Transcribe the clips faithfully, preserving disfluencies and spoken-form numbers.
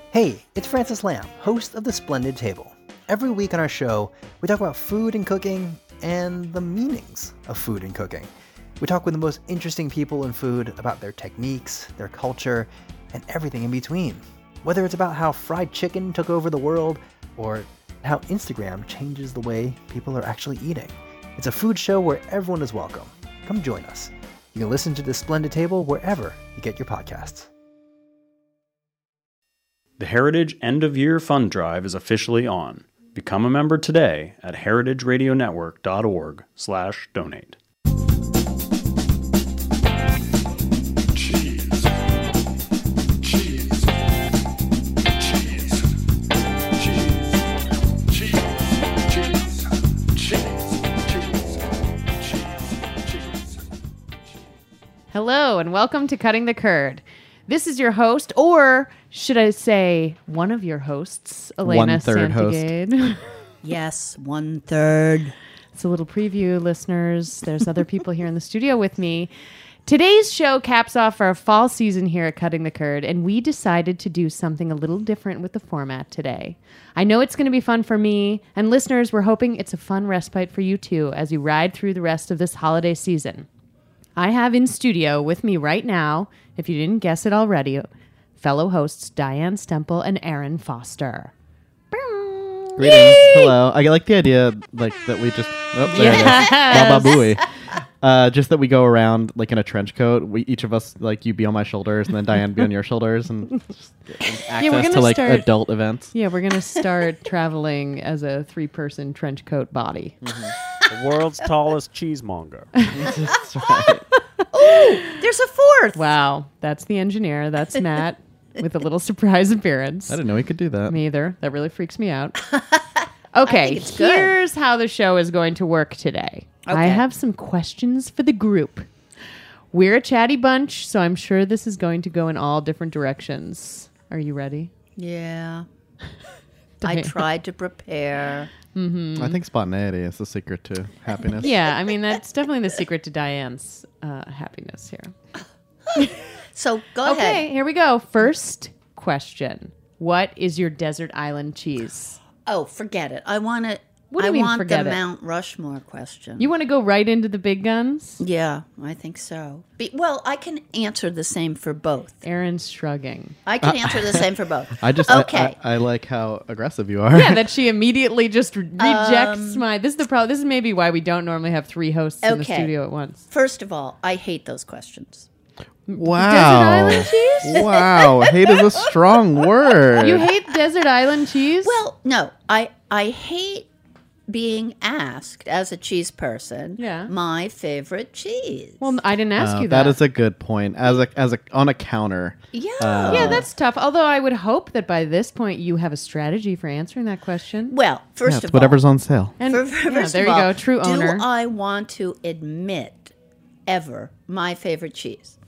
Hey, it's Francis Lamb, host of The Splendid Table. Every week on our show, we talk about food and cooking and the meanings of food and cooking. We talk with the most interesting people in food about their techniques, their culture, and everything in between. Whether it's about how fried chicken took over the world or how Instagram changes the way people are actually eating. It's a food show where everyone is welcome. Come join us. You can listen to The Splendid Table wherever you get your podcasts. The Heritage End of Year Fund Drive is officially on. Become a member today at heritageradionetwork.org slash donate. Cheese. Cheese. Cheese. Cheese. Cheese. Cheese. Cheese. Cheese. Cheese. Hello, and welcome to Cutting the Curd. This is your host, or should I say one of your hosts, Elena One-third host. Santigade. Yes, one third. It's a little preview, listeners. There's other people here in the studio with me. Today's show caps off our fall season here at Cutting the Curd, and we decided to do something a little different with the format today. I know it's going to be fun for me, and listeners, we're hoping it's a fun respite for you too as you ride through the rest of this holiday season. I have in studio with me right now, if you didn't guess it already, fellow hosts Diane Stemple and Aaron Foster. Greetings. Hello. I like the idea like that we just oh there Yes. it is. Baba Booey. Uh, just that we go around like in a trench coat. We each of us like you be on my shoulders and then Diane be on your shoulders and just get access we're gonna to like start- adult events. Yeah, we're going to start traveling as a three-person trench coat body. The world's tallest cheesemonger. That's right. There's a fourth. Wow, that's the engineer. That's Matt with a little surprise appearance. I didn't know he could do that. Me either. That really freaks me out. Okay, think it's good. here's how the show is going to work today. I Okay. have some questions for the group. We're a chatty bunch, so I'm sure this is going to go in all different directions. Are you ready? Yeah. I Diane. tried to prepare. I think spontaneity is the secret to happiness. Yeah, I mean, that's definitely the secret to Diane's uh, happiness here. So go Okay, ahead. here we go. First question. What is your desert island cheese? Oh, forget it. I want to. What do I you mean, want forget the it? Mount Rushmore question. You want to go right into the big guns? Yeah, I think so. Be, well, I can answer the same for both. Aaron's shrugging. I can answer the same for both. I just I- Okay. I, I like how aggressive you are. Yeah, that she immediately just re- rejects my. This is the problem. This is maybe why we don't normally have three hosts in the Okay. studio at once. First of all, I hate those questions. Wow. Desert island cheese? Wow. Hate is a strong word. You hate desert island cheese? Well, no, I I hate being asked as a cheese person. Yeah. My favorite cheese. well, I didn't ask Uh, you that. that is a good point. As a as a on a counter. yeah. uh, yeah, that's tough. Although I would hope that by this point you have a strategy for answering that question. well, Yeah, first it's of all, whatever's on sale. And For- yeah, first there of you all, go, true owner. Do I want to admit ever my favorite cheese?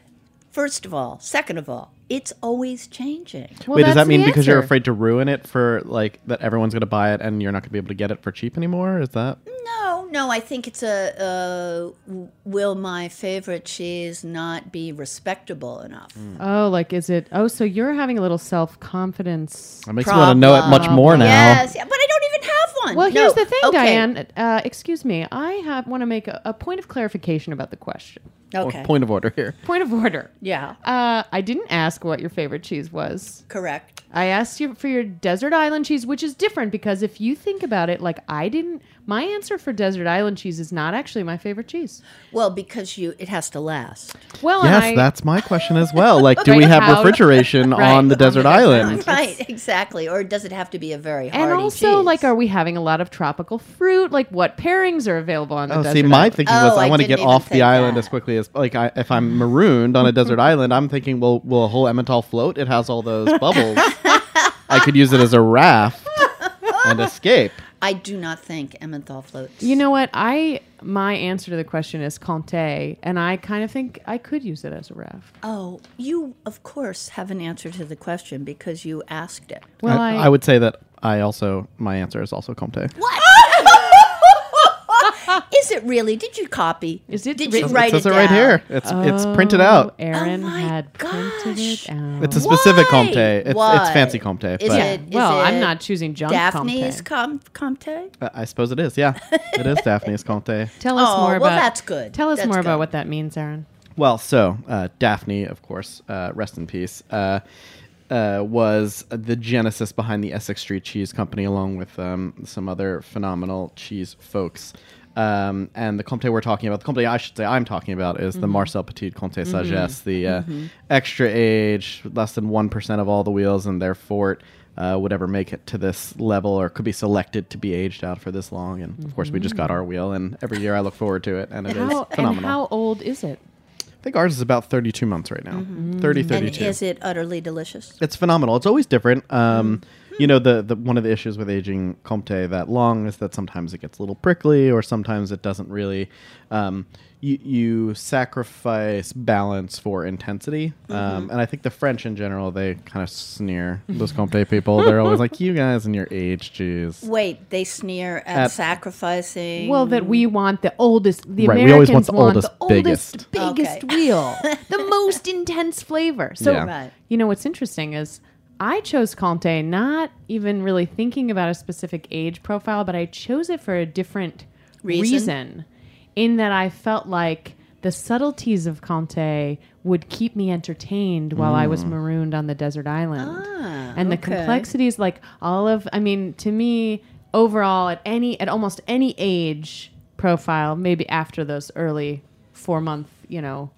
First of all. Second of all, it's always changing. Well, Wait, does that's that mean the because you're answer. afraid to ruin it for like that everyone's going to buy it and you're not going to be able to get it for cheap anymore? Is that? No, no, I think it's a, uh, w- will my favorite cheese not be respectable enough? Oh, like is it? Oh, so you're having a little self confidence. That makes me want to know it much Problem. more now. Yes, yeah, but I don't even have one. Well, here's No, the thing, okay. Diane. Uh, excuse me. I have want to make a, a point of clarification about the question. Okay. Or point of order here. Point of order. Yeah, Uh, I didn't ask what your favorite cheese was. correct. I asked you for your desert island cheese, which is different because if you think about it, like I didn't, my answer for desert island cheese is not actually my favorite cheese. Well, because you, it has to last. Well, Yes, and I, that's my question as well. Like, do we Right, have how- refrigeration Right, on the on desert the desert island? island. Right, exactly. Or does it have to be a very and hearty also cheese? like, are we having a lot of tropical fruit? Like, what pairings are available on the Oh, desert see, my island? thinking Oh, was I I want to didn't get even off the think island that. as quickly as like I, if I'm marooned on a desert island, I'm thinking, well, will a whole Emmental float? It has all those bubbles. I could use it as a raft and escape. I do not think Emmenthal floats. You know what? I my answer to the question is Comté, and I kind of think I could use it as a raft. Oh, you of course have an answer to the question because you asked it. Well, I, I, I would say that I also my answer is also Comté. What? Is it really? Did you copy? Is it Did written- you write it says it it right down? here. It's it's printed out. Aaron Oh my had printed gosh. it out. It's a specific Why? Comte. It's Why? it's fancy Comte. Is but it- is well, I'm it not choosing junk Daphne's Comte. com- Comte? uh, I suppose it is. Yeah, it is Daphne's Comte. Tell us Oh, more well, about. that's good. Tell us That's more good. about what that means, Aaron. Well, so uh, Daphne, of course, uh, rest in peace, uh, uh, was the genesis behind the Essex Street Cheese Company, along with um, some other phenomenal cheese folks. Um, and the Comte we're talking about, the Comte I should say I'm talking about, is the Marcel Petit Comte Sagesse, the uh, extra age, less than one percent of all the wheels in their fort uh, would ever make it to this level or could be selected to be aged out for this long. And of course, we just got our wheel, and every year I look forward to it, and it is How, and phenomenal. how old is it? I think ours is about thirty-two months right now. thirty, And thirty-two. is it utterly delicious? It's phenomenal. It's always different. Um, You know, the, the one of the issues with aging Comte that long is that sometimes it gets a little prickly, or sometimes it doesn't really. Um, you, you sacrifice balance for intensity, um, and I think the French in general, they kind of sneer those Comte people. They're always like, "You guys and your age, jeez." Wait, they sneer at, At- sacrificing. Well, that we want the oldest. The Right, we Americans always want the oldest, oldest, biggest. biggest Okay. wheel, the most intense flavor. So, Yeah. Right. you know what's interesting is I chose Comte not even really thinking about a specific age profile, but I chose it for a different Reason? reason in that I felt like the subtleties of Comte would keep me entertained while I was marooned on the desert island. Ah, and the okay. complexities, like all of, I mean, to me, overall, at any, at almost any age profile, maybe after those early four month, you know,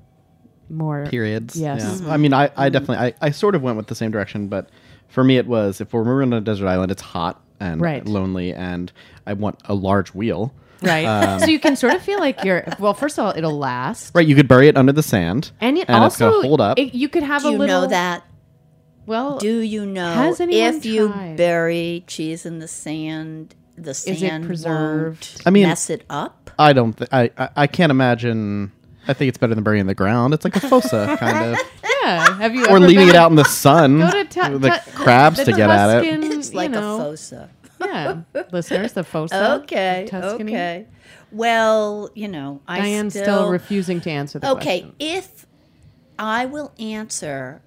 more Periods. Yes. Yeah. I mean, I, I definitely, I, I sort of went with the same direction, but for me, it was if we're moving on a desert island, it's hot and Right. lonely, and I want a large wheel. Right. so you can sort of feel like you're, well, first of all, it'll last. Right, you could bury it under the sand, And it it's also, gonna hold up. it- you could have Do a you little. know that? Well, Do you know Has anyone if you tried? bury cheese in the sand, the it sand preserved? won't I mean- mess it up? I don't. Th- I, I I can't imagine. I think it's better than burying in the ground. It's like a fossa kind of, yeah. Have you or ever leaving been it out in the sun. Go to ta- with the ta- crabs the to get at it. Tuscan, It's like you know, a fossa. Yeah, listeners, the fossa. Okay, Tuscany. okay. Well, you know, I Diane's still, still, refusing to answer the okay. question. If I will answer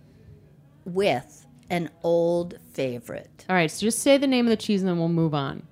with an old favorite, All right, so just say the name of the cheese and then we'll move on.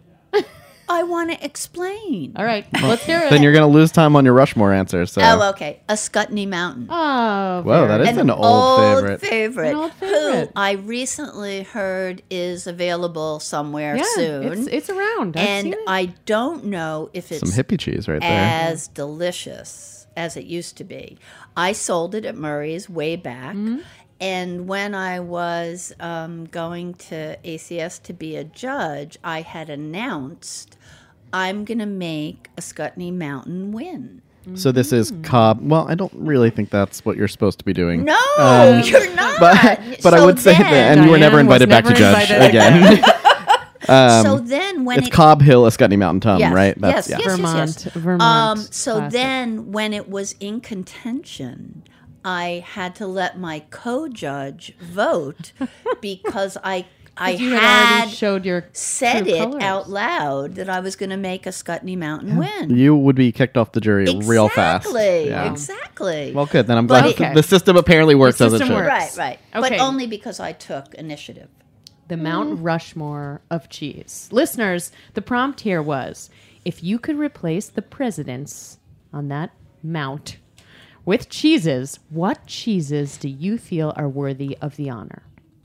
I want to explain. All right, let's hear it. Then you're gonna lose time on your Rushmore answer. So. Oh, okay. A Scutney Mountain. Oh, Whoa, very that is good. an old favorite. favorite, An old who favorite. I recently heard is available somewhere yeah, soon. It's, it's around. I've and seen it. I don't know if it's Some hippie cheese right there. as delicious as it used to be. I sold it at Murray's way back. Mm-hmm. And when I was um, going to A C S to be a judge, I had announced I'm going to make a Scutney Mountain win. So this is Cobb. Well, I don't really think that's what you're supposed to be doing. No, Um, you're not. But but I So would say that, then- and you were never Diane was invited back to never judge invited again. so then when it's it Cobb Hill, Escutney Mountain Tum, Yes, right? yes, yeah. yes, yes, Vermont, yes. Vermont. Um, so classic. then, when it was in contention, I had to let my co-judge vote because I I you had, had already showed your said true it colors. out loud that I was going to make a Scutney Mountain win. You would be kicked off the jury real fast. Exactly, Yeah. exactly. Well, good. Then I'm But glad it- the, the system apparently works as it system should. works. right, right. Okay. But only because I took initiative. the Mount Rushmore of cheese. Listeners, the prompt here was if you could replace the presidents on that mount with cheeses, what cheeses do you feel are worthy of the honor?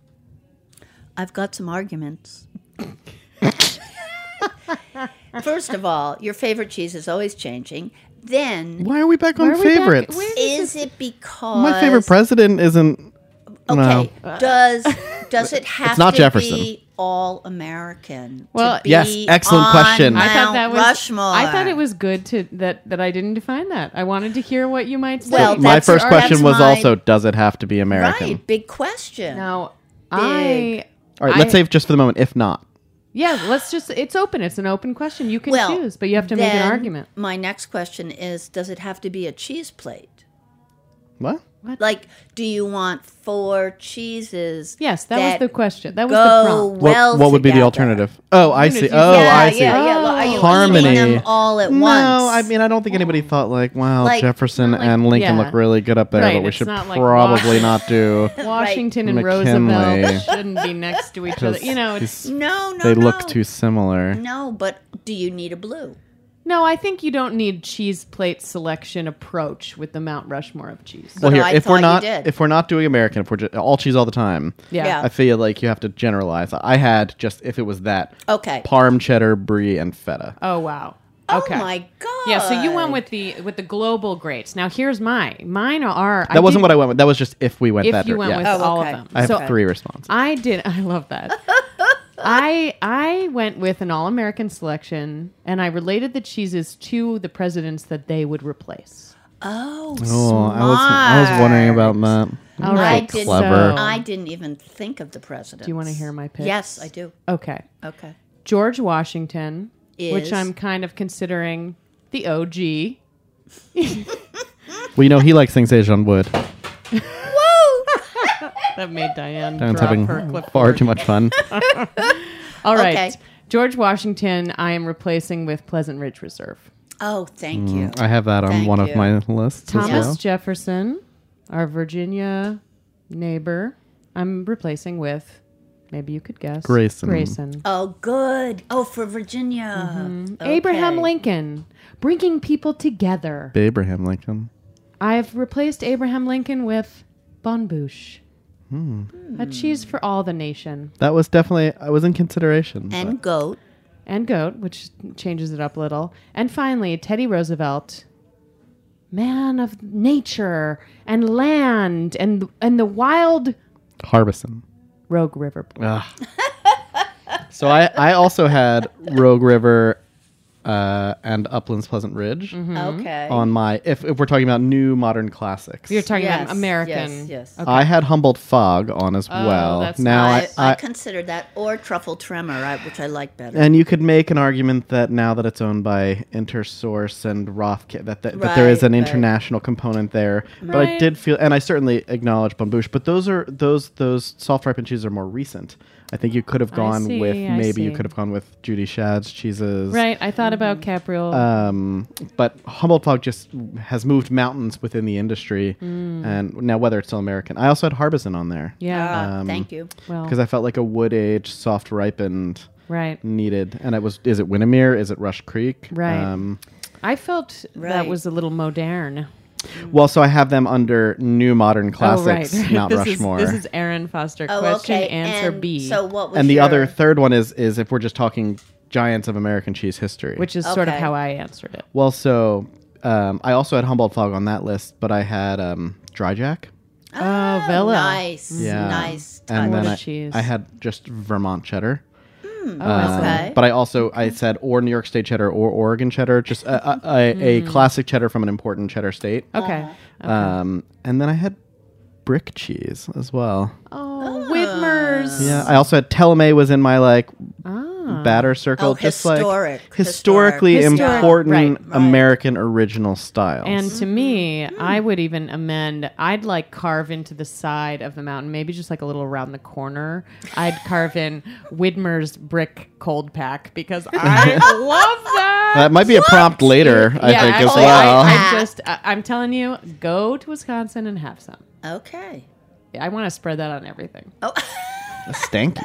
I've got some arguments. First of all, your favorite cheese is always changing. Then, Why are we back Why on are we back- favorites? where- is it because My favorite president isn't. Okay, No. does does it have not to Jefferson. be all American? Well, to be Yes, excellent on question. I Mount thought that was Rushmore. I thought it was good to that that I didn't define that. I wanted to hear what you might say. Well, My that's- first question that's was my- also, does it have to be American? right. Big question. now I All right, let's I- say just for the moment, if not. Yeah, let's just it's open. It's an open question. You can well, choose, but you have to make an then argument. My next question is: does it have to be a cheese plate? What? What? Like, do you want four cheeses? Yes, that, was the question. That was go the prompt. What, well what would be the together? alternative? Oh, I see. Unity. Oh, yeah, I see. Yeah, yeah. Well, are you Harmony. eating them all at no, once? I mean, I don't think anybody thought like, wow, Like, Jefferson not like- and Lincoln yeah. look really good up there, Right, but we it's should not like probably Wash- not do. Washington and McKinley. Roosevelt shouldn't be next to each other. because You know, it's these- no, no, they no. look too similar. No, but do you need a blue? no. I think you don't need cheese plate selection approach with the Mount Rushmore of cheese. Well, But here, I if thought we're you not did. if we're not doing American, if we're just all cheese all the time, yeah. Yeah. I feel like you have to generalize. I had just if it was that Okay. Parm, cheddar, brie, and feta. Oh wow. Oh Okay. my god. Yeah, so you went with the with the global greats. Now here's mine. Mine are. That wasn't what I went with. That was just if we went If that. you dir- went yeah. with Oh, all okay. of them. I have So three responses. I did. I love that. I I went with an all American selection, and I related the cheeses to the presidents that they would replace. Oh, Oh, I was I was wondering about that. All I right, didn't. clever. I didn't even think of the president. Do you want to hear my picks? Yes, I do. Okay, Okay. George Washington, which Is? I'm kind of considering the O G. Well, you know he likes things aged on wood. That made Diane Diane's drop having her far clipboard. too much fun. All right, Okay. George Washington, I am replacing with Pleasant Ridge Reserve. Oh, thank you. I have that on Thank one you. of my lists as Thomas well. Jefferson, our Virginia neighbor, I'm replacing with, maybe you could guess, Grayson. Grayson. Oh, good. Oh, for Virginia. Okay. Abraham Lincoln, bringing people together. Abraham Lincoln. I've replaced Abraham Lincoln with Bon Bouche, Hmm. a cheese for all the nation, That was definitely I was in consideration. And but- goat. and goat, which changes it up a little. And finally, Teddy Roosevelt, man of nature and land and and the wild Harbison. Rogue River. Ugh. So I, I also had Rogue River uh, and Uplands Pleasant Ridge Okay. on my if, if we're talking about new modern classics. You're talking Yes, about American. yes, yes. Okay. I had Humboldt Fog on as Oh, well. that's now nice. I, I, I, considered that or truffle tremor, I, which I like better. and you could make an argument that now that it's owned by Intersource and Rothke, that, that, that there is Right, an right. international component there. But I Right. did feel, and I certainly acknowledge Bon Bouche, but those are those those soft ripened cheeses are more recent. I think you could have I gone see, with I maybe you see. could have gone with Judy Shadd's cheeses. Right. I thought about Capriol. Um, but Humboldt Fog just has moved mountains within the industry, and now whether it's still American. I also had Harbison on there yeah. Ah, um, thank you. well, because I felt like a wood aged, soft ripened right. needed, and it was. Is it Windermere? Is it Rush Creek? Right. Um, I felt that Right. was a little modern. well, so I have them under new modern classics, oh, right. Mount this Rushmore. Is, this is Aaron Foster. Oh, Question okay. answer and B. So what was and the your, other third one is is if we're just talking giants of American cheese history, which is sort of Okay. how I answered it. well, so um, I also had Humboldt Fog on that list, but I had um, Dry Jack. Oh, Villa. Nice. Yeah. Nice. And What then a I, cheese. I had just Vermont cheddar. Oh, Um, Okay. But I also I said or New York State cheddar or Oregon cheddar, just a, a, a, a classic cheddar from an important cheddar state. okay. Um, and then I had brick cheese as well. Oh, Whitmer's. Yeah, I also had Teleme was in my like Ah. batter circle, Oh, just historic. like historically Historic. Historic, important right, right. American original styles. And to me, I would even amend. I'd like carve into the side of the mountain, maybe just like a little around the corner. I'd carve in Widmer's brick cold pack because I love that. that might be a prompt later, I yeah, think, as actually, well. I, I'm just, I, I'm telling you, go to Wisconsin and have some. Okay. I want to spread that on everything. Oh, Stanky.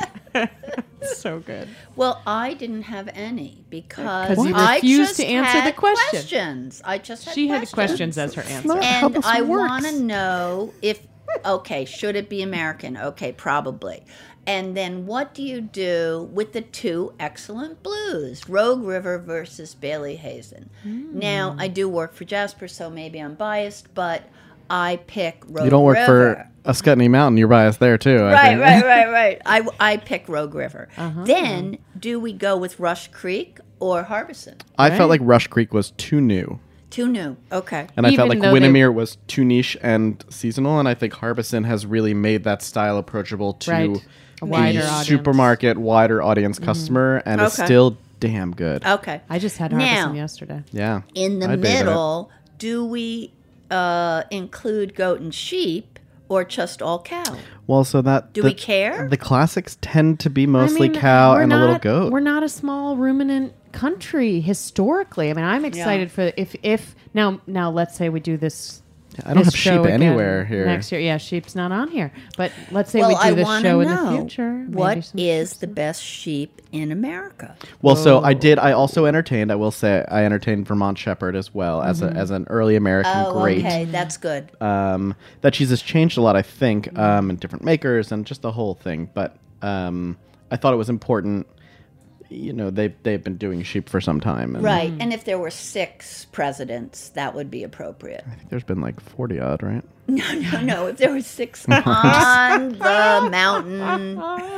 So good. well, I didn't have any because 'Cause you I refused just to answer the had question. questions. I just had She had questions. questions as her answer. not how And this I works. want to know if, okay, should it be American? Okay, probably. And then what do you do with the two excellent blues, Rogue River versus Bailey Hazen? Now, I do work for Jasper, so maybe I'm biased, but I pick Rogue River. You don't work for Ascutney Mountain, you're biased there too. I Right, think. right, right, right. I, I pick Rogue River. Uh-huh. Then, do we go with Rush Creek or Harbison? I Right. felt like Rush Creek was too new. Too new. Okay. And I felt Even like though they- Windermere was too niche and seasonal, and I think Harbison has really made that style approachable to Right. A the wider audience. Mm-hmm. supermarket, wider audience customer, and it's Okay. still damn good. Okay. I just had Now- Harbison yesterday. Yeah. In the I'd bathe in it. middle, do we uh, include goat and sheep or just all cow? Well, so that Do the, we care? The classics tend to be mostly I mean, cow we're and not, a little goat. We're not a small ruminant country historically. I mean, I'm excited for if if now now let's say we do this. I don't this have show sheep again anywhere here. next year. Yeah, sheep's not on here. But let's say Well, we do I this want to show know in the future. maybe what some is sheep. the best sheep in America? Well, so I did. I also entertained. I will say I entertained Vermont Shepherd as well as a, as an early American Oh, great. okay, that's good. Um, that cheese has changed a lot, I think, um, and different makers and just the whole thing. But um, I thought it was important. You know, they they've been doing sheep for some time, and Right, and if there were six presidents, that would be appropriate. I think there's been like forty odd, right? No, no, no. If there were six on the mountain,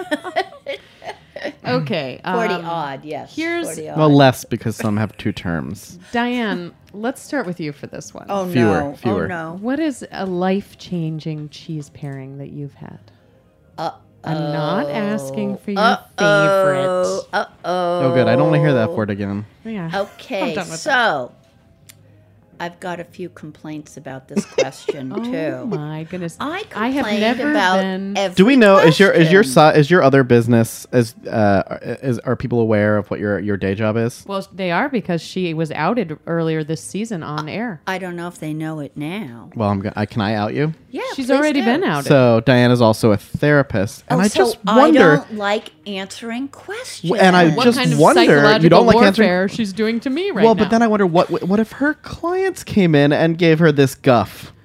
Okay. forty um, odd, yes. here's- forty odd. Well, less because some have two terms. Diane, let's start with you for this one. oh fewer, no, fewer. oh no. What is a life-changing cheese pairing that you've had? Uh, I'm not asking for your Uh-oh, favorite. uh-oh. Oh, good. I don't want to hear that word again. Yeah. Okay, I'm done with so I've got a few complaints about this question Oh too. my goodness! I I have complained never about been. every Do we know is your is your question. si- is your other business is uh is are people aware of what your your day job is? Well, they are because she was outed earlier this season on air. I don't know if they know it now. Well, I'm go- I can I out you? Yeah, She's please already do. been outed. So Diana's also a therapist, and Oh, I so just wonder. I don't like answering questions. And I what just kind of wonder- you psychological don't like answering- warfare she's doing to me right well, now? but then I wonder what what if her clients came in and gave her this guff?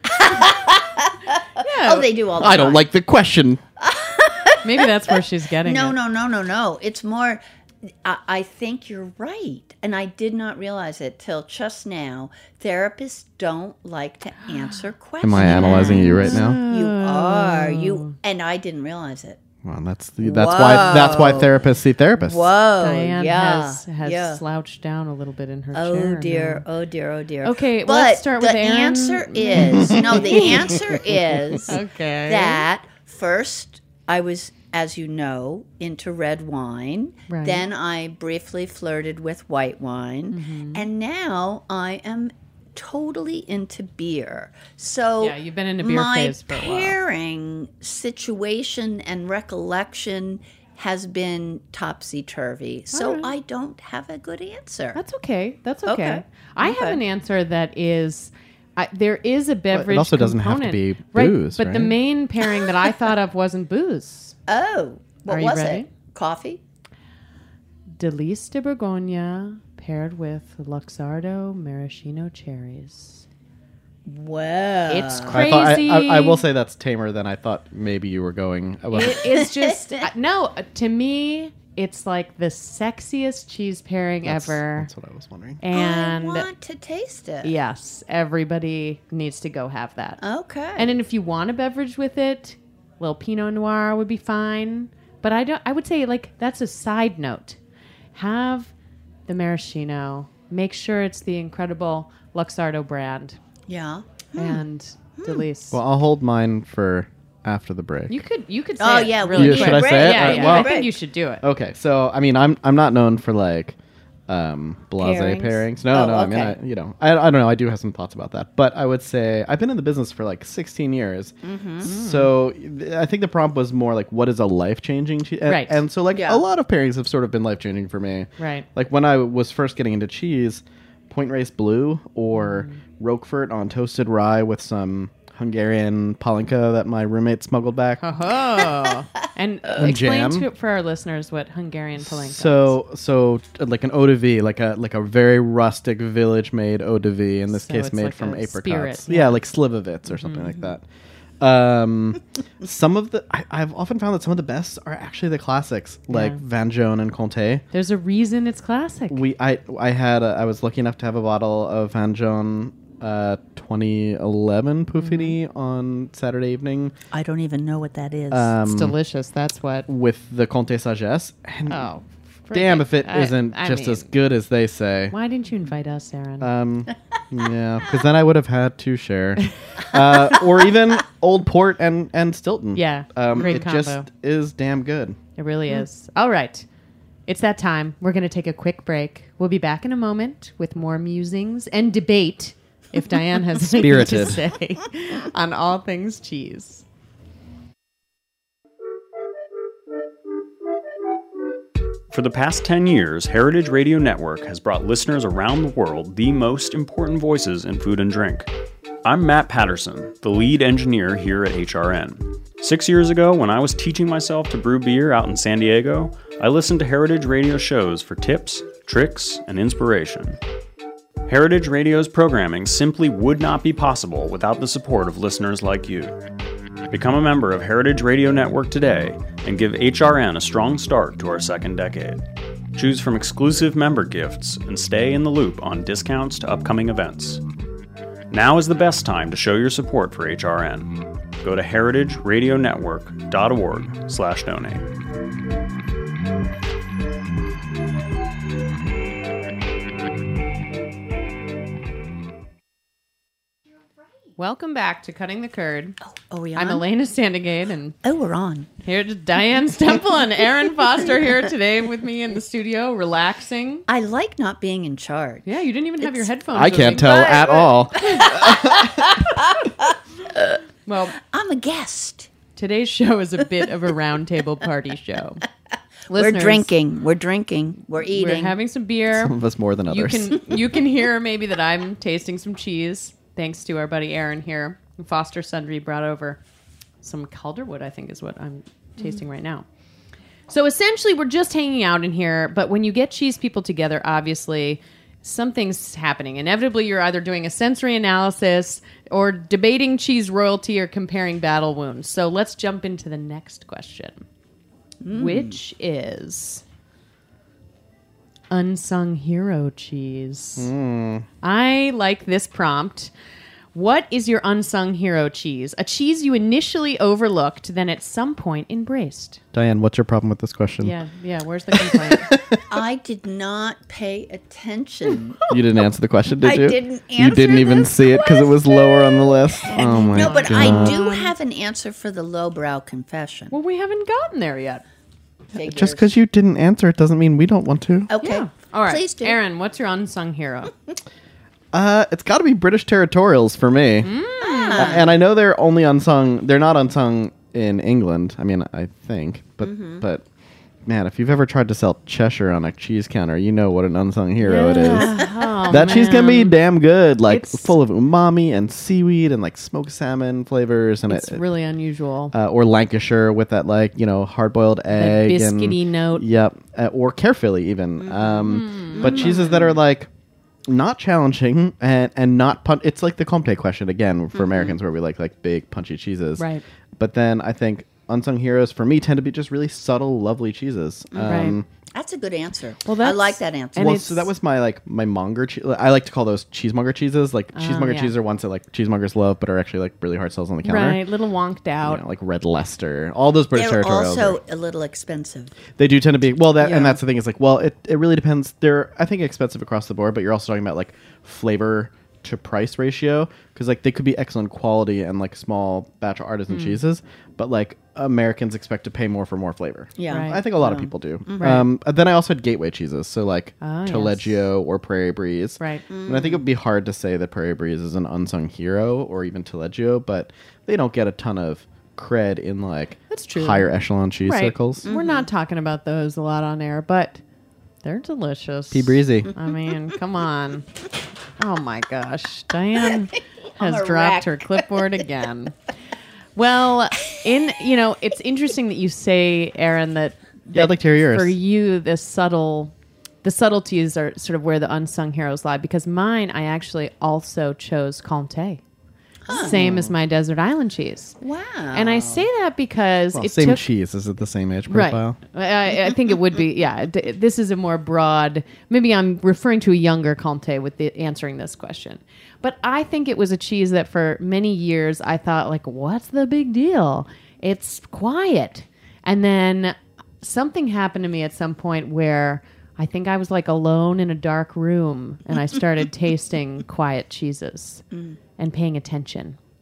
yeah, Oh, they do all the I time. don't like the question. maybe that's where she's getting No, it. no, no, no, no. It's more. I, I think you're right, and I did not realize it till just now. Therapists don't like to answer questions. Am I analyzing you right now? You are you, and I didn't realize it. Well, that's the, that's why that's why therapists see therapists. Whoa, Diane yeah, has has yeah. slouched down a little bit in her Oh chair. dear, now. oh dear, oh dear. Okay, but let's start with the Aaron. answer is no. The answer is Okay. that first I was, as you know, into red wine. Right. Then I briefly flirted with white wine, Mm-hmm. and now I am totally into beer. So Yeah, you've been in a beer my phase for a while. pairing situation and recollection has been topsy turvy. So right. I don't have a good answer. That's okay. That's okay. Okay. I Okay. have an answer that is. I, there is a beverage. also doesn't have to component. be right, booze, but the right? main pairing that I thought of wasn't booze. Oh, what Are you was ready? it? Coffee? Delice de Bourgogne paired with Luxardo maraschino cherries. Wow. It's I, thought, I, crazy. I, I will say that's tamer than I thought maybe you were going. I wasn't- It is just uh, no. uh, To me, it's like the sexiest cheese pairing that's, ever. That's what I was wondering. And I want to taste it. yes, everybody needs to go have that. Okay. And then if you want a beverage with it, a little Pinot Noir would be fine. But I don't. I would say like that's a side note. Have the maraschino. Make sure it's the incredible Luxardo brand yeah. and Delice. Well, I'll hold mine for after the break. you could you could say Oh, it yeah, really You- quick. should I say it? Yeah, Alright, yeah. well- I think you should do it. Okay, so I mean, I'm I'm not known for like um, blase Pairings? pairings. No, Oh, no. I mean, okay. I, you know, I, I don't know. I do have some thoughts about that, but I would say I've been in the business for like sixteen years. Mm-hmm. So th- I think the prompt was more like, what is a life changing? Che- and, Right. And so like Yeah. a lot of pairings have sort of been life changing for me. Right. Like when I was first getting into cheese, Point Race Blue or Mm. Roquefort on toasted rye with some Hungarian Palinka that my roommate smuggled back. Oh, and explain jam. to for our listeners what Hungarian Palinka So, so uh, like an eau de vie, like a like a very rustic village made eau de vie. In this So case, it's made like from a apricots. spirit, yeah. yeah. Mm-hmm. like Slivovitz or something like that. Um, some of the I, I've often found that some of the best are actually the classics, like Yeah. Vangeon and Comté. There's a reason it's classic. We I I had a, I was lucky enough to have a bottle of Vangeon uh twenty eleven Pouffini Mm-hmm. on Saturday evening I don't even know what that is. um, it's delicious. That's what. with the Comté Sagesse. And Oh, damn if it I- isn't I just mean, as good as they say. Why didn't you invite us, Aaron? Um, yeah, because then I would have had to share, uh, or even Old Port and and Stilton. Yeah, um, great it combo. just is damn good. It really is. All right. It's that time. We're going to take a quick break. We'll be back in a moment with more musings and debate if Diane has anything to Spirited. say on all things cheese. For the past ten years, Heritage Radio Network has brought listeners around the world the most important voices in food and drink. I'm Matt Patterson, the lead engineer here at H R N. Six years ago, when I was teaching myself to brew beer out in San Diego, I listened to Heritage Radio shows for tips, tricks, and inspiration. Heritage Radio's programming simply would not be possible without the support of listeners like you. Become a member of Heritage Radio Network today and give H R N a strong start to our second decade. Choose from exclusive member gifts and stay in the loop on discounts to upcoming events. Now is the best time to show your support for H R N. Go to heritage radio network dot org slash donate. Welcome back to Cutting the Curd. Oh, are we on? I'm Elena Sandegate, and Oh, we're on. here to Diane Stemple and Aaron Foster here today with me in the studio, relaxing. I like not being in charge. Yeah, you didn't even have your It's- headphones. I with can't you. tell at all. Well, I'm a guest. today's show is a bit of a roundtable party show. We're Listeners, drinking. We're drinking. We're eating. We're having some beer. Some of us more than You others. can you can hear maybe that I'm tasting some cheese, thanks to our buddy Aaron here. Foster Sundry brought over some Calderwood, I think is what I'm tasting right now. So essentially, we're just hanging out in here, but when you get cheese people together, obviously something's happening. Inevitably, you're either doing a sensory analysis or debating cheese royalty or comparing battle wounds. So let's jump into the next question, which is unsung hero cheese. I like this prompt. What is your unsung hero cheese? A cheese you initially overlooked, then at some point embraced. Diane, what's your problem with this question? Yeah, yeah. Where's the complaint? I did not pay attention. You didn't answer the question, did I you? didn't You didn't answer even this see it because it was lower on the list. Oh my no, but god! I do have an answer for the lowbrow confession. Well, we haven't gotten there yet. Figures. Just because you didn't answer it doesn't mean we don't want to. Okay. Yeah. All right. Please do. Aaron, what's your unsung hero? Uh, it's got to be British territorials for me. Mm. Uh, and I know they're only unsung. They're not unsung in England. I mean, I think, but Mm-hmm. but man, if you've ever tried to sell Cheshire on a cheese counter, you know what an unsung hero it is. Oh, That cheese can be man. damn good, like It's- full of umami and seaweed and like smoked salmon flavors, and It's it, really unusual. uh, or Lancashire with that like you know hard boiled egg and biscuity note. Yep, uh, or Caerphilly even. Um, but cheeses that are like not challenging and and not pun- it's like the Comté question again for Americans where we like like big punchy cheeses. Right. But then I think unsung heroes for me tend to be just really subtle, lovely cheeses. Um, That's a good answer. Well, I that's- like that answer. and well, it's- so that was my like my monger cheese. I like to call those cheesemonger cheeses. Like cheesemonger yeah. cheeses are ones that like cheesemongers love, but are actually like really hard sells on the counter. Right, little wonked You out. know, like Red Leicester, all those British They're territorials. also are- a little expensive. They do tend to be well. That Yeah. and that's the thing is like well, it, it really depends. They're I think expensive across the board, but you're also talking about like flavor to price ratio because like they could be excellent quality and like small batch of artisan cheeses, but like Americans expect to pay more for more flavor. Yeah. Right. I think a lot of people do. Right. Um, and then I also had gateway cheeses, so like Ah, yes. Taleggio or Prairie Breeze. Right. And I think it would be hard to say that Prairie Breeze is an unsung hero or even Taleggio, but they don't get a ton of cred in like That's true. higher echelon cheese Right. circles. We're not talking about those a lot on air, but they're delicious. P Breezy. I mean, come on. Oh my gosh. Diane has a dropped wreck. her clipboard again. Well, in you know, it's interesting that you say, Aaron, that, Yeah, I'd like to hear yours. for you the subtle the subtleties are sort of where the unsung heroes lie, because mine I actually also chose Comté. Same as my desert island cheese. Wow. And I say that because Well, it same took cheese. Is it the same age Right. profile? I, I think it would be, yeah. D- this is a more broad, maybe I'm referring to a younger Comté with the, answering this question. But I think it was a cheese that for many years I thought, like, what's the big deal? It's quiet. And then something happened to me at some point where I think I was like alone in a dark room and I started tasting quiet cheeses and paying attention.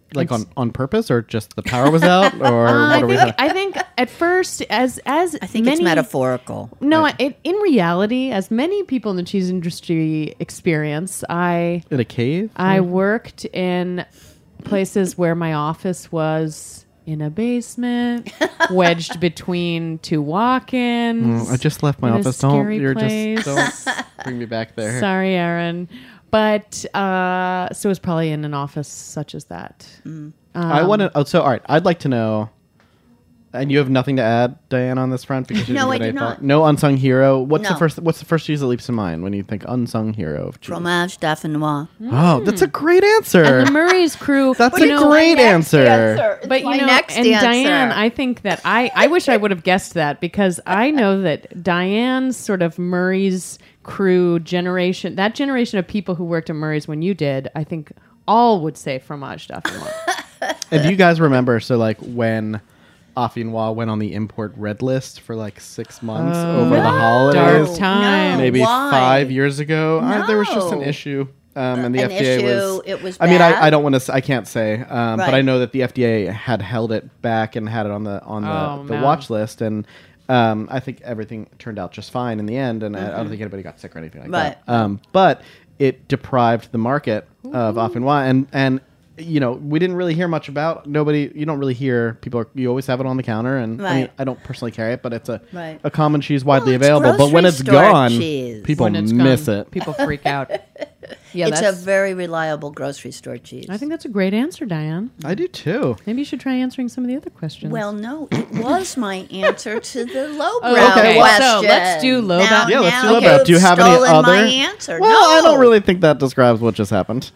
like It's- on, on purpose, or just the power was out, or Uh, I what are we? think I think at first, as as I think many, it's metaphorical. No, it, in reality, as many people in the cheese industry experience, I In a cave? I worked in places where my office was in a basement, wedged between two walk-ins. Mm, I just left my in a office. Don't scary you're place. just don't bring me back there. Sorry, Aaron. But uh, so it was probably in an office such as that. I want to. Oh, so all right. I'd like to know. And you have nothing to add, Diane, on this front because you No, didn't I give it do any not. thought? No unsung hero. What's the No. first? What's the first cheese that leaps in mind when you think unsung hero of cheese? Fromage dauphinois. Oh, that's a great answer. And the Murray's crew. That's you a know, great answer. But you my know, next and answer. Diane, I think that I, I wish I would have guessed that because I know that Diane's sort of Murray's crew generation, that generation of people who worked at Murray's when you did, I think all would say fromage dauphinois. And do you guys remember? So like when Affinois went on the import red list for like six months over the holidays, Dark time. No, maybe why? five years ago. I, there was just an No. issue. Um, and the An F D A issue, was. it was I mean, bad? I, I don't want to. I can't say, um, but Right. I know that the F D A had held it back and had it on the on the, Oh, the man. watch list, and um, I think everything turned out just fine in the end, and I, I Mm-hmm. don't think anybody got sick or anything like Right. that. Um, but it deprived the market of Affinois, and and you know we didn't really hear much about. Nobody, you don't really hear people. Are, you always have it on the counter, and I mean, Right. I don't personally carry it, but it's a Right. a common cheese widely it's available. But when grocery it's store gone, cheese. people When it's miss gone, it. People freak out. Yeah, It's a that's, very reliable grocery store cheese. I think that's a great answer, Diane. I do too. Maybe you should try answering some of the other questions. Well, no, it was my answer to the lowbrow Oh, okay. question. So let's do lowbrow. Now, Yeah, let's now do lowbrow. you've Do you have any stolen other? my answer. Well, no. I don't really think that describes what just happened.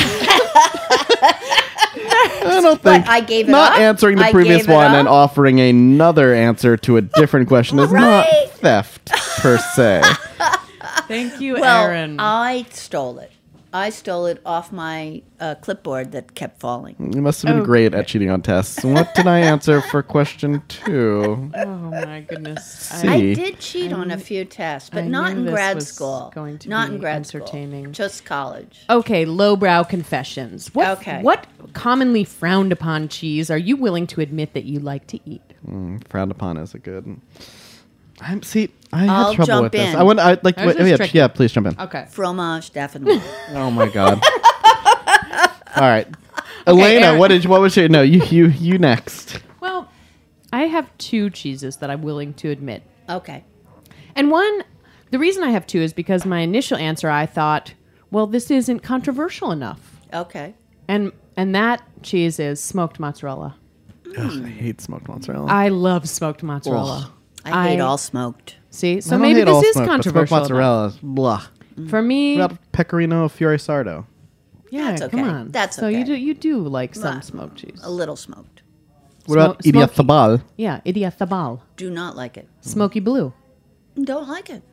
I don't think. I gave it not up. answering the I previous gave it one and up. offering another answer to a different question is Right. not theft per se. Thank you, Well, Aaron. I stole it. I stole it off my uh, clipboard that kept falling. You must have been Oh. great at cheating on tests. What did I answer for question two? oh my goodness. See. I, I did cheat on a few tests, but I not knew in this grad was school. going to not be in grad entertaining. school. Just college. okay, lowbrow confessions. What, Okay. What commonly frowned upon cheese are you willing to admit that you like to eat? Mm, frowned upon is a good. I'm see. I I'll had trouble jump with this. in. I want. I'd like. That was To, just yeah, tricky. yeah. Please jump in. Okay. Fromage dauphinois. Oh my god. All right, Elena. Aaron. What did? What was your? No, you. You. You next. Well, I have two cheeses that I'm willing to admit. Okay. And one, the reason I have two is because my initial answer, I thought, well, this isn't controversial enough. Okay. And and that cheese is smoked mozzarella. Ugh, I hate smoked mozzarella. I love smoked mozzarella. I hate all smoked. See, I so don't maybe hate this all is smoked, but controversial. Smoked mozzarella, is blah. enough. For me, What about pecorino fiore sardo? yeah, That's come okay. on. That's so you okay. do you do like some Blah. smoked cheese. A little smoked. What about Smo- smoky. idiatabal? Yeah, idiatabal, Do not like it. smoky blue. Don't like it.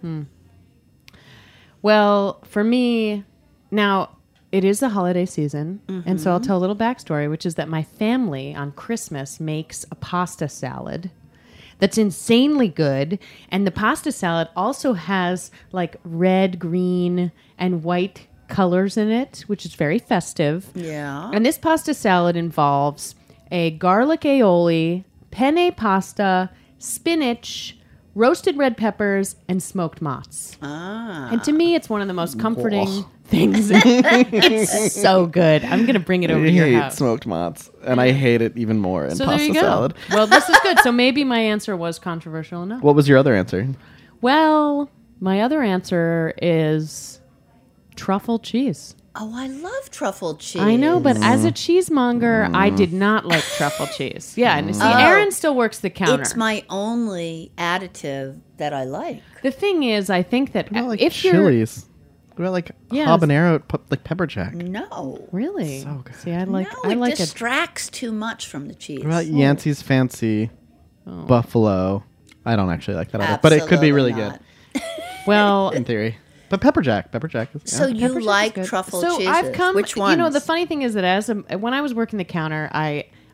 Well, for me, now it is the holiday season, and so I'll tell a little backstory, which is that my family on Christmas makes a pasta salad that's insanely good, and the pasta salad also has like red, green, and white colors in it, which is very festive. Yeah. And this pasta salad involves a garlic aioli, penne pasta, spinach, roasted red peppers, and smoked mozz. Ah. And to me, it's one of the most comforting things. It's so good. I'm going to bring it over I to your hate house. smoked mozz, and I hate it even more in So pasta there you go. salad. Well, this is good. So maybe my answer was controversial enough. What was your other answer? Well, my other answer is truffle cheese. Oh, I love truffle cheese. I know, but as Mm. a cheesemonger, I did not like truffle cheese. Yeah, and see, Oh. Aaron still works the counter. It's my only additive that I like. the thing is, I think that What about like if you're chilies? What about like Yes. habanero, pu- like pepper jack? No. really, So good. see, I like, no, I it like it. distracts too much from the cheese. What about Yancey's Fancy Oh. Buffalo? I don't actually like that either, but it could be really Absolutely good Well, in theory. But pepper jack, pepper jack. Is, So yeah. you Pepper jack like is good. truffle so cheeses? I've come. Which ones? You know, the funny thing is that as a, when I was working the counter, I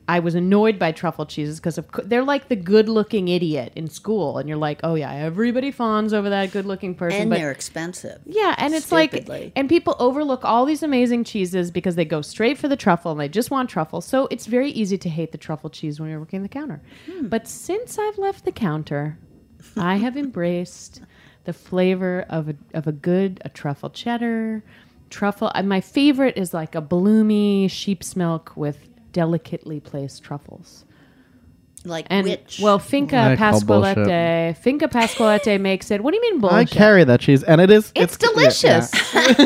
I was annoyed by truffle cheeses because they're like the good-looking idiot in school, and you're like, oh yeah, everybody fawns over that good-looking person, And but they're expensive. yeah, and it's Stupidly. like, and people overlook all these amazing cheeses because they go straight for the truffle and they just want truffle. So it's very easy to hate the truffle cheese when you're working the counter. Hmm. But since I've left the counter, I have embraced the flavor of a, of a good a truffle cheddar, truffle. uh, My favorite is like a bloomy sheep's milk with delicately placed truffles. Like And which? well, Finca I call Pasqualete, Finca Pasqualete makes it. What do you mean bullshit? I carry that cheese, and it is. It's, yeah, delicious. yeah.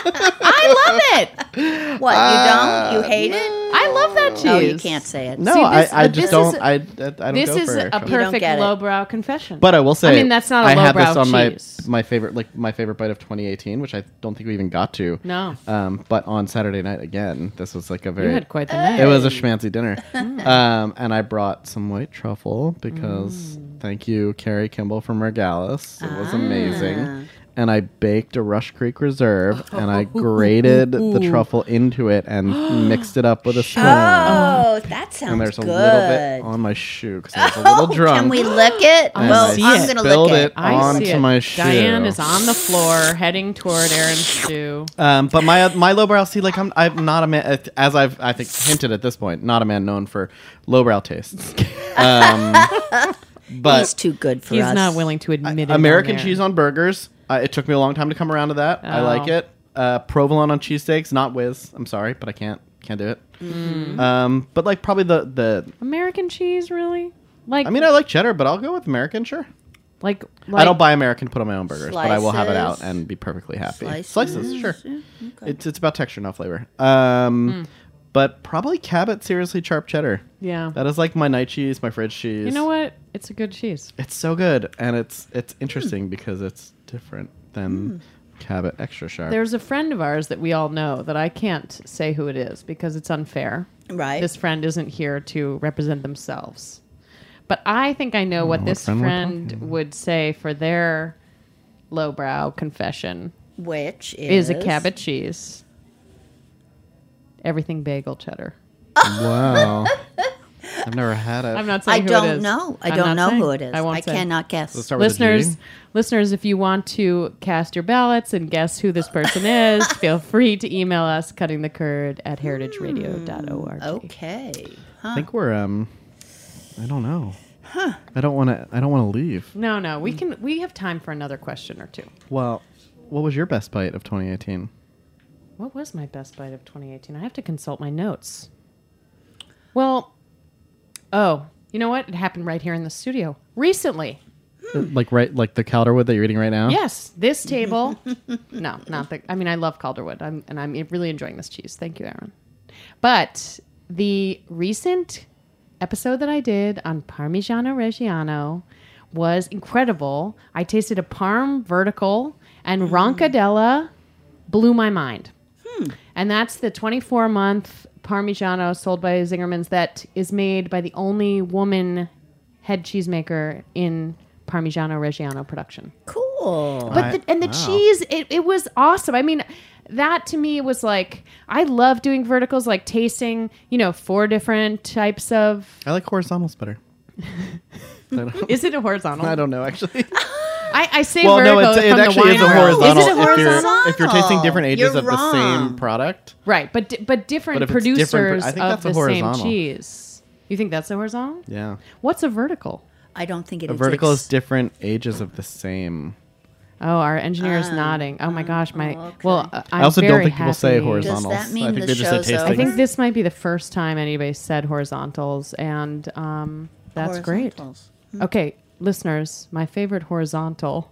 I love it. what, you don't? You hate it? I love that cheese. Oh, you can't say it. No, See, this- I, I uh, just this don't. is- I, I, I don't This go is for a truffle. perfect get it. lowbrow confession. But I will say, I mean, that's not a I had lowbrow this on my cheese. my favorite, like my favorite bite of twenty eighteen, which I don't think we even got to. No. Um, but on Saturday night again, this was like a You very. had quite the night. It was a schmancy dinner, um, and I brought some white truffle because thank you, Carrie Kimball from Margalis. It was amazing. And I baked a Rush Creek Reserve, and I grated the truffle into it and mixed it up with a spoon. Oh, that sounds and there's good. a little bit on my shoe because I was a little Oh, drunk. can we lick it? and well, I see I'm it. going to spilled lick it it. I onto see it. my shoe. Diane is on the floor heading toward Aaron's shoe. Um, but my my lowbrow, see, like I'm I'm not a man, as I've I think hinted at this point, not a man known for lowbrow tastes. Um, but He's too good for He's us. not willing to admit it. American on air. cheese on burgers. Uh, it took me a long time to come around to that. I Oh. like it. Uh, provolone on cheesesteaks, not whiz. I'm sorry, but I can't can't do it. Um, but like probably the the. American cheese, really? Like, I mean, I like cheddar, but I'll go with American. Sure. like, like I don't buy American, put on my own burgers, but I will have it out Slices. and be perfectly happy. Slices. Slices, sure. Yeah, okay. It's it's about texture, not flavor. Um, Hmm. But probably Cabot Seriously Sharp Cheddar. Yeah. That is like my night cheese, my fridge cheese. You know what? It's a good cheese. It's so good, and it's it's interesting because it's different than Cabot Extra Sharp. There's a friend of ours that we all know that I can't say who it is because it's unfair. Right. This friend isn't here to represent themselves. But I think I know what what this friend we're friend talking about. would say for their lowbrow confession Which is, is a Cabot cheese. Everything bagel cheddar. Wow. I've never had it. I'm not I saying who it don't is. know. I I'm don't not know saying. who it is. I I, won't say. cannot guess. Let's start with a G. Listeners, listeners, if you want to cast your ballots and guess who this person is, feel free to email us cuttingthecurd at heritage radio dot org. Okay. I think we're um. I don't know. Huh. I don't want to. I don't want to leave. No, no, we can. We have time for another question or two. Well, what was your best bite of twenty eighteen? What was my best bite of twenty eighteen? I have to consult my notes. Well, oh, you know what? It happened right here in the studio recently. Like right, like the Calderwood that you're eating right now. Yes, this table. no, not the. I mean, I love Calderwood, I'm, and I'm really enjoying this cheese. Thank you, Aaron. But the recent episode that I did on Parmigiano Reggiano was incredible. I tasted a Parm Vertical, and Roncadella blew my mind. And that's the twenty-four month Parmigiano sold by Zingerman's that is made by the only woman head cheesemaker in Parmigiano Reggiano production. Cool. But I- the, and the wow. cheese, it, it was awesome. I mean, that to me was like, I love doing verticals, like tasting, you know, four different types of. I like horizontals better. I don't, Is it a horizontal? I don't know actually. I, I say well, no, vertical it's, it from actually the is a wine world. horizontal. Is it a If you're horizontal? if you're tasting different ages You're of the same wrong. product. Right, but di- but different But if it's different pro- producers I think of that's a the same horizontal. cheese. You think that's a horizontal? Yeah, What's a vertical? I don't think it a is. vertical is ex- different ages of the same. Oh, our engineer is nodding. Oh my gosh, my oh, okay. well, uh, I'm I also don't very think people say happy. horizontals. Does that mean I think the they just say show's tasting. over? I think this might be the first time anybody said horizontals, and um, that's great. Horizontals. Okay, listeners, my favorite horizontal.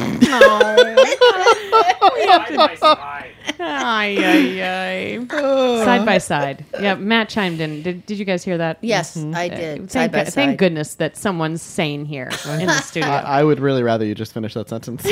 Ay, ay, ay. Side by side. Yeah, Matt chimed in. Did, did you guys hear that? Yes, I Uh, did. Thank, Side by thank side. goodness that someone's sane here in the studio. I, I would really rather you just finish that sentence.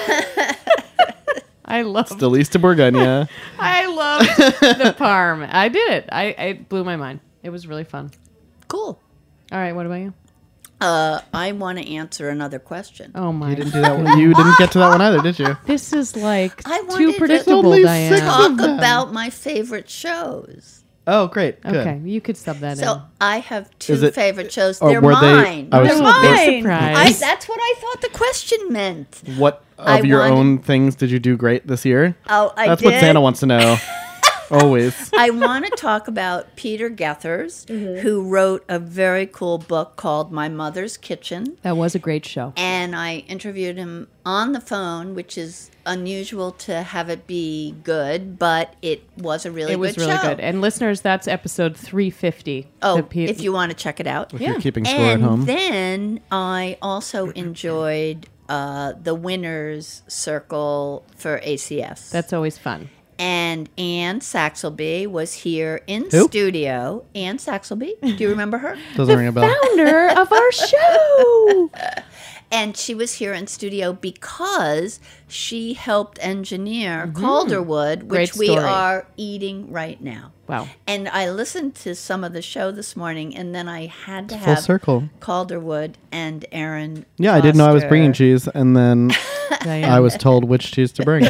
I love The least of Bourgogne. I loved the parm. I did it. I it blew my mind. It was really fun. Cool. All right, what about you? Uh, I want to answer another question. Oh my! You didn't do that one. You didn't get to that one either, did you? This is like I too wanted to predictable, Only Diane. six Talk of them. about my favorite shows. Oh, great. Good. Okay, you could sub that So in. I have two Is it- favorite shows. or They're were they- mine. I was- They're We'll be mine. surprised. I, that's what I thought the question meant. What I of your wanted- own things did you do great this year? Oh, I That's did. what Santa wants to know. Always. I want to talk about Peter Gethers, who wrote a very cool book called My Mother's Kitchen. That was a great show. And I interviewed him on the phone, which is unusual to have it be good, but it was a really It was good really show. good. And listeners, that's episode three fifty. Oh, The Pe- if you want to check it out. If Yeah. you're keeping score And at home. then I also enjoyed uh, the Winners Circle for A C S. That's always fun. And Anne Saxelby was here in Who? studio. Anne Saxelby, do you remember her? Doesn't ring a bell. Founder of our show. And she was here in studio because she helped engineer Calderwood, Mm-hmm. Great which we story. are eating right now. Wow. And I listened to some of the show this morning, and then I had to Full have circle. Calderwood and Aaron. Yeah, I didn't know I was Foster. bringing cheese, and then Diane. I was told which cheese to bring.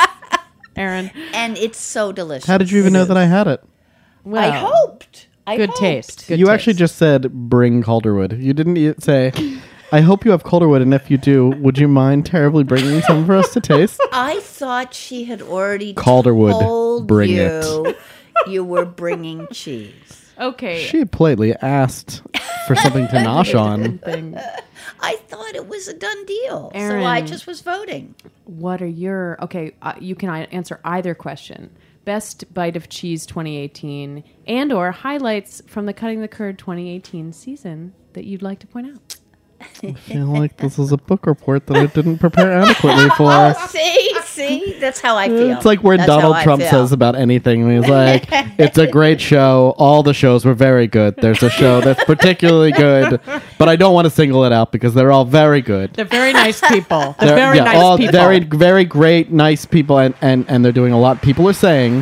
Aaron. And it's so delicious. How did you even know that I had it? Well, I hoped. I Good hoped. taste. Good you taste. actually just said bring Calderwood. You didn't e- say, I hope you have Calderwood, and if you do, would you mind terribly bringing some for us to taste? I thought she had already Calderwood, told bring you you were bringing cheese. Okay. She politely asked for something to nosh on. Thing. I thought it was a done deal, so Aaron. I just was voting. What are your okay? Uh, you can I- answer either question. Best bite of cheese twenty eighteen, and or highlights from the Cutting the Curd twenty eighteen season that you'd like to point out. I feel like this is a book report that I didn't prepare adequately for. See, see, that's how I feel. It's like where That's how Donald I Trump feel. says about anything. He's like, it's a great show. All the shows were very good. There's a show that's particularly good, but I don't want to single it out because they're all very good. They're very nice people. They're, They're very yeah, nice all people. very, very great, nice people, and, and, and they're doing a lot. People are saying,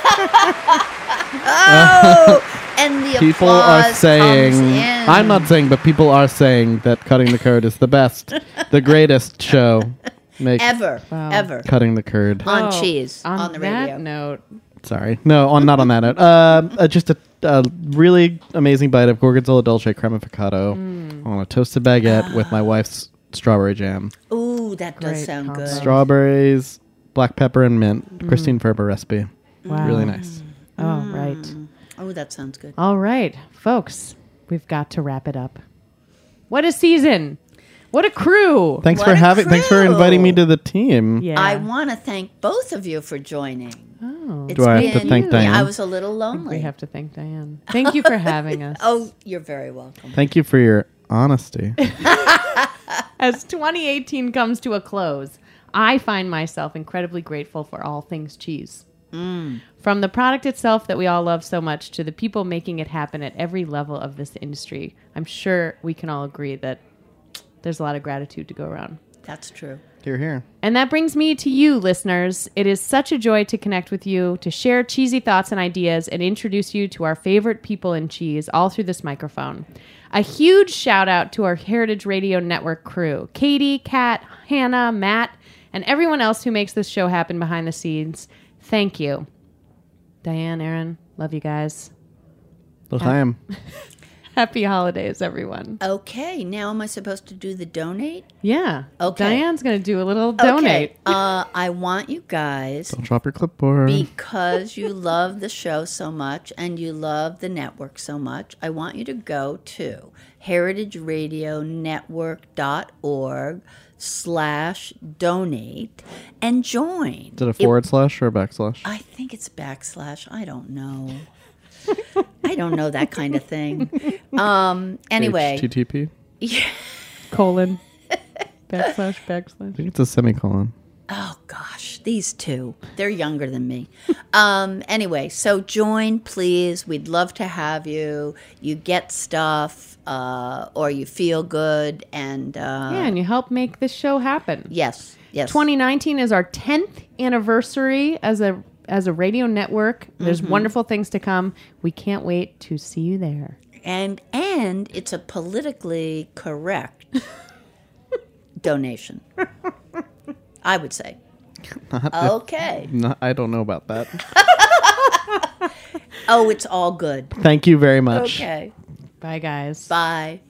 Oh, and the people applause are saying, comes in. I'm not saying, but people are saying that Cutting the Curd is the best, the greatest show. Make ever, Wow. ever Cutting the Curd. on Oh, cheese on, on, the that radio. note, Sorry. No, on not on that note. Uh, uh, just a, a really amazing bite of Gorgonzola Dolce cremificado Mm. on a toasted baguette with my wife's strawberry jam. Ooh, that does Great sound combo. good. Strawberries, black pepper, and mint. Christine Ferber recipe. wow. Really nice. Oh, right. Oh, that sounds good. All right, folks, we've got to wrap it up. What a season! What a crew! Thanks What for a having. Thanks for crew. inviting me to the team. Yeah. I want to thank both of you for joining. Oh, It's Do I have to been- thank yeah, Diane? I was a little lonely. we have to thank Diane. Thank you for having us. Oh, you're very welcome. Thank you for your honesty. As twenty eighteen comes to a close, I find myself incredibly grateful for all things cheese. From the product itself that we all love so much to the people making it happen at every level of this industry, I'm sure we can all agree that there's a lot of gratitude to go around. That's true. Here, here. And that brings me to you, listeners. It is such a joy to connect with you, to share cheesy thoughts and ideas, and introduce you to our favorite people in cheese all through this microphone. A huge shout out to our Heritage Radio Network crew, Katie, Kat, Hannah, Matt, and everyone else who makes this show happen behind the scenes. Thank you. Diane, Aaron, love you guys. L'chaim. Happy holidays, everyone. Okay, now am I supposed to do the donate? Yeah. Okay. Diane's going to do a little donate. Okay. Uh, I want you guys, Don't drop your clipboard. because you love the show so much and you love the network so much, I want you to go to heritageradionetwork.org slash donate and join. Is it a forward slash or a backslash? I think it's backslash. I don't know. I don't know that kind of thing. Um. Anyway, H T T P? Colon. Backslash, backslash. I think it's a semicolon. oh gosh, these two, they're younger than me. Um. Anyway, so join, please. We'd love to have you. You get stuff, uh, or you feel good, and uh, Yeah, and you help make this show happen. yes, yes. twenty nineteen is our tenth anniversary as a as a radio network. There's Mm-hmm. wonderful things to come. We can't wait to see you there. and and it's a politically correct donation. I would say. Okay. No, I don't know about that. Oh, it's all good. Thank you very much. Okay. Bye, guys. Bye.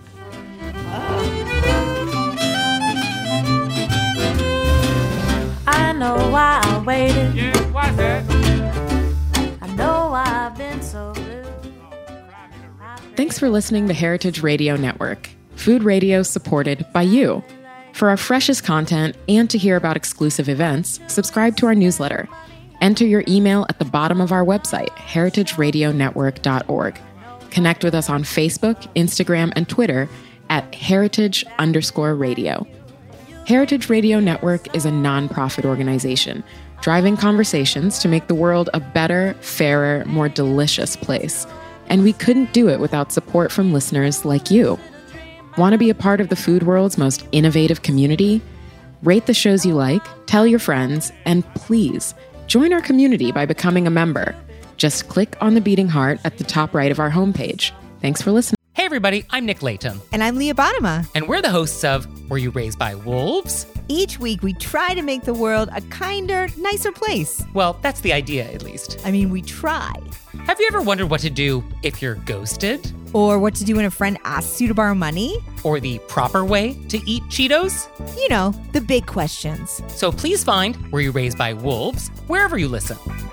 I know why I waited. Yeah, why's that? I know why I've been so blue. Thanks for listening to Heritage Radio Network, food radio supported by you. For our freshest content and to hear about exclusive events, subscribe to our newsletter. Enter your email at the bottom of our website, heritage radio network dot org. Connect with us on Facebook, Instagram, and Twitter at heritage underscore radio. Heritage Radio Network is a nonprofit organization driving conversations to make the world a better, fairer, more delicious place. And we couldn't do it without support from listeners like you. Want to be a part of the food world's most innovative community? Rate the shows you like, tell your friends, and please join our community by becoming a member. Just click on the beating heart at the top right of our homepage. Thanks for listening. Hey everybody, I'm Nick Latham, And I'm Leah Bottima. and we're the hosts of Were You Raised by Wolves? Each week, we try to make the world a kinder, nicer place. Well, that's the idea, at least. I mean, we try. Have you ever wondered what to do if you're ghosted? Or what to do when a friend asks you to borrow money. Or the proper way to eat Cheetos? You know, the big questions. So please find Were You Raised by Wolves wherever you listen.